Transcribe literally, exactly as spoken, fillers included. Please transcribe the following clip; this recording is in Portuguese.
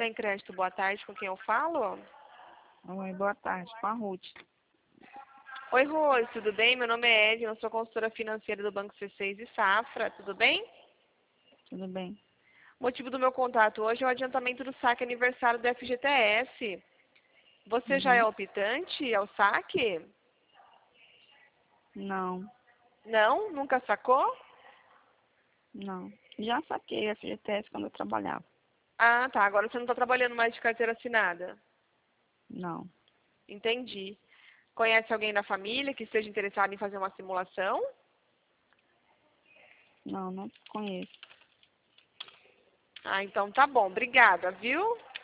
Tem Crédito, boa tarde, com quem eu falo? Oi, boa tarde, com a Ruth. Oi, Rose, tudo bem? Meu nome é Edna, eu sou consultora financeira do Banco C seis e Safra, tudo bem? Tudo bem? O motivo do meu contato hoje é o adiantamento do saque aniversário do F G T S. Você já é Uhum. optante ao saque? Não, Não? Nunca sacou? não. Já saquei F G T S quando eu trabalhava. Ah, tá. Agora você não está trabalhando mais de carteira assinada. Não, Entendi. Conhece alguém da família que esteja interessado em fazer uma simulação? não, não conheço. Ah, então tá bom. Obrigada, viu?